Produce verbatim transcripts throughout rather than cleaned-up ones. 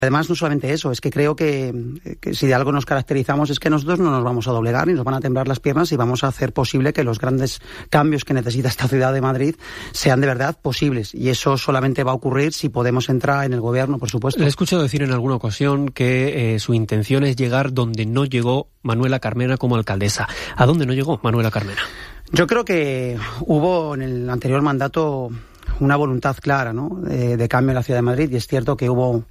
Además, no solamente eso, es que creo que, que si de algo nos caracterizamos es que nosotros no nos vamos a doblegar ni nos van a temblar las piernas y vamos a hacer posible que los grandes cambios que necesita esta ciudad de Madrid sean de verdad posibles. Y eso solamente va a ocurrir si podemos entrar en el gobierno, por supuesto. Le he escuchado decir en alguna ocasión que eh, su intención es llegar donde no llegó Manuela Carmena como alcaldesa. ¿A dónde no llegó Manuela Carmena? Yo creo que hubo en el anterior mandato una voluntad clara, ¿no?, de, de cambio en la ciudad de Madrid, y es cierto que hubo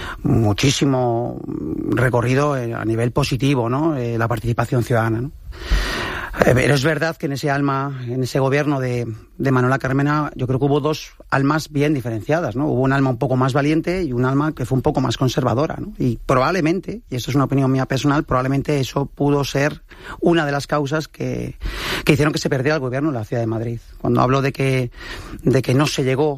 muchísimo recorrido a nivel positivo, ¿no?, eh, la participación ciudadana, ¿no? Pero es verdad que en ese alma, en ese gobierno de, de Manuela Carmena, yo creo que hubo dos almas bien diferenciadas, ¿no? Hubo un alma un poco más valiente y un alma que fue un poco más conservadora, ¿no? Y probablemente, y esto es una opinión mía personal, probablemente eso pudo ser una de las causas que, que hicieron que se perdiera el gobierno en la ciudad de Madrid. Cuando hablo de que, de que no se llegó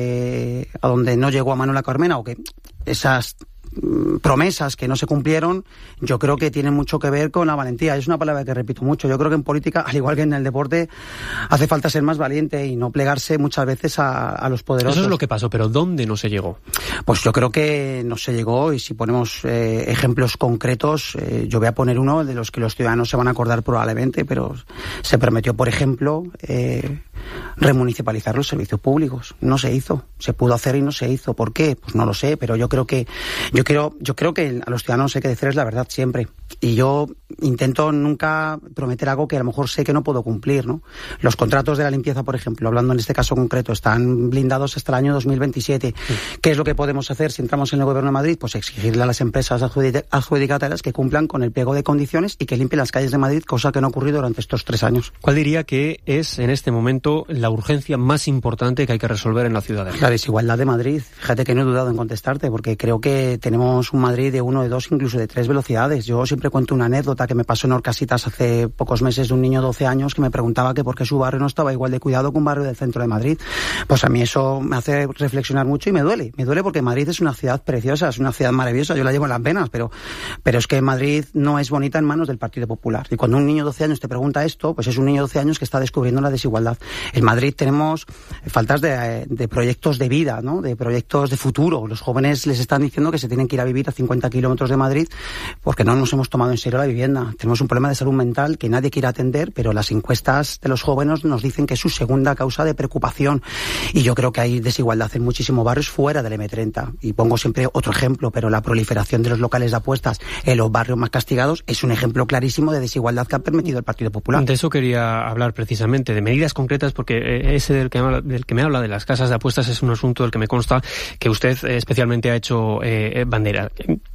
eh, a donde no llegó a Manuela Carmena, o que esas promesas que no se cumplieron, yo creo que tienen mucho que ver con la valentía. Es una palabra que repito mucho. Yo creo que en política, al igual que en el deporte, hace falta ser más valiente y no plegarse muchas veces a, a los poderosos. Eso es lo que pasó, pero ¿dónde no se llegó? Pues yo creo que no se llegó, y si ponemos eh, ejemplos concretos, eh, yo voy a poner uno de los que los ciudadanos se van a acordar probablemente, pero se prometió, por ejemplo, eh, remunicipalizar los servicios públicos. No se hizo. Se pudo hacer y no se hizo. ¿Por qué? Pues no lo sé, pero yo creo que yo creo, yo creo que a los ciudadanos hay que decirles la verdad siempre. Y yo intento nunca prometer algo que a lo mejor sé que no puedo cumplir, ¿no? Los contratos de la limpieza, por ejemplo, hablando en este caso concreto, están blindados hasta el año dos mil veintisiete. Sí. ¿Qué es lo que podemos hacer si entramos en el gobierno de Madrid? Pues exigirle a las empresas adjudicatarias que cumplan con el pliego de condiciones y que limpien las calles de Madrid, cosa que no ha ocurrido durante estos tres años. ¿Cuál diría que es en este momento la urgencia más importante que hay que resolver en la ciudad de Madrid? La desigualdad de Madrid. Fíjate que no he dudado en contestarte, porque creo que tenemos un Madrid de uno, de dos, incluso de tres velocidades. Yo siempre cuento una anécdota que me pasó en Orcasitas hace pocos meses, de un niño de doce años que me preguntaba que por qué su barrio no estaba igual de cuidado que un barrio del centro de Madrid. Pues a mí eso me hace reflexionar mucho y me duele. Me duele porque Madrid es una ciudad preciosa, es una ciudad maravillosa, yo la llevo en las venas, pero, pero es que Madrid no es bonita en manos del Partido Popular. Y cuando un niño de doce años te pregunta esto, pues es un niño de doce años que está descubriendo la desigualdad. En Madrid tenemos faltas de, de proyectos de vida, ¿no?, de proyectos de futuro. Los jóvenes les están diciendo que se tienen que ir a vivir a cincuenta kilómetros de Madrid porque no nos hemos tomado en serio la vivienda. Tenemos un problema de salud mental que nadie quiere atender, pero las encuestas de los jóvenes nos dicen que es su segunda causa de preocupación. Y yo creo que hay desigualdad en muchísimos barrios fuera del eme treinta. Y pongo siempre otro ejemplo, pero la proliferación de los locales de apuestas en los barrios más castigados es un ejemplo clarísimo de desigualdad que ha permitido el Partido Popular. De eso quería hablar precisamente, de medidas concretas, porque ese del que, habla, del que me habla, de las casas de apuestas, es un asunto del que me consta que usted especialmente ha hecho eh, bandera.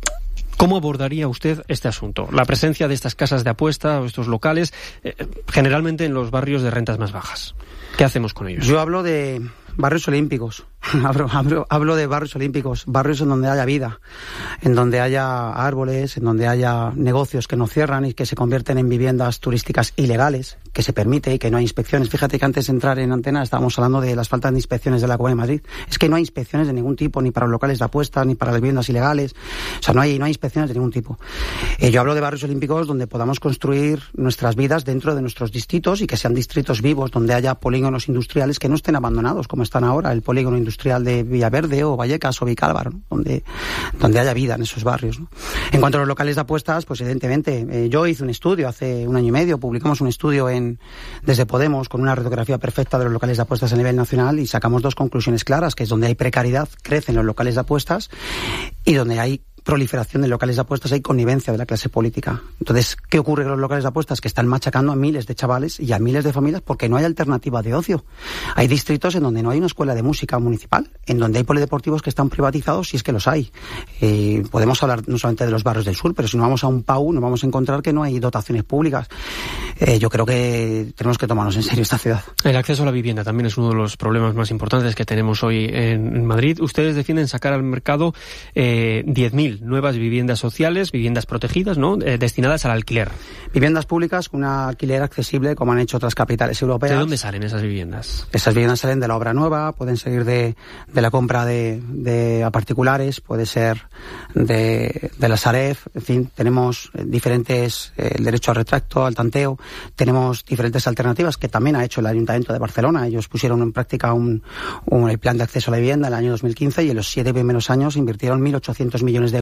¿Cómo abordaría usted este asunto? La presencia de estas casas de apuesta o estos locales, eh, generalmente en los barrios de rentas más bajas. ¿Qué hacemos con ellos? Yo hablo de barrios olímpicos. hablo, hablo, hablo de barrios olímpicos, barrios en donde haya vida, en donde haya árboles, en donde haya negocios que no cierran y que se convierten en viviendas turísticas ilegales, que se permite y que no hay inspecciones. Fíjate que antes de entrar en antena estábamos hablando de las faltas de inspecciones de la Comunidad de Madrid. Es que no hay inspecciones de ningún tipo, ni para los locales de apuestas, ni para las viviendas ilegales. O sea, no hay, no hay inspecciones de ningún tipo. Eh, yo hablo de barrios olímpicos donde podamos construir nuestras vidas dentro de nuestros distritos y que sean distritos vivos, donde haya polígonos industriales que no estén abandonados, como están ahora, el polígono industrial de Villaverde o Vallecas o Vicálvaro, ¿no?, donde, donde haya vida en esos barrios, ¿no? En cuanto a los locales de apuestas, pues evidentemente, eh, yo hice un estudio hace un año y medio, publicamos un estudio en desde Podemos con una radiografía perfecta de los locales de apuestas a nivel nacional y sacamos dos conclusiones claras, que es donde hay precariedad, crecen los locales de apuestas, y donde hay proliferación de locales de apuestas hay connivencia de la clase política. Entonces, ¿qué ocurre con los locales de apuestas? Que están machacando a miles de chavales y a miles de familias porque no hay alternativa de ocio. Hay distritos en donde no hay una escuela de música municipal, en donde hay polideportivos que están privatizados, si es que los hay. Eh, podemos hablar no solamente de los barrios del sur, pero si no vamos a un P A U nos vamos a encontrar que no hay dotaciones públicas. Eh, yo creo que tenemos que tomarnos en serio esta ciudad. El acceso a la vivienda también es uno de los problemas más importantes que tenemos hoy en Madrid. Ustedes defienden sacar al mercado eh, diez mil mil nuevas viviendas sociales, viviendas protegidas, ¿no?, eh, destinadas al alquiler. Viviendas públicas con un alquiler accesible, como han hecho otras capitales europeas. ¿De dónde salen esas viviendas? Esas viviendas salen de la obra nueva, pueden seguir de, de la compra de, de a particulares, puede ser de, de la Sareb, en fin, tenemos diferentes, eh, el derecho al retracto, al tanteo, tenemos diferentes alternativas que también ha hecho el Ayuntamiento de Barcelona. Ellos pusieron en práctica un, un el plan de acceso a la vivienda en el año dos mil quince y en los siete primeros años invirtieron mil ochocientos millones de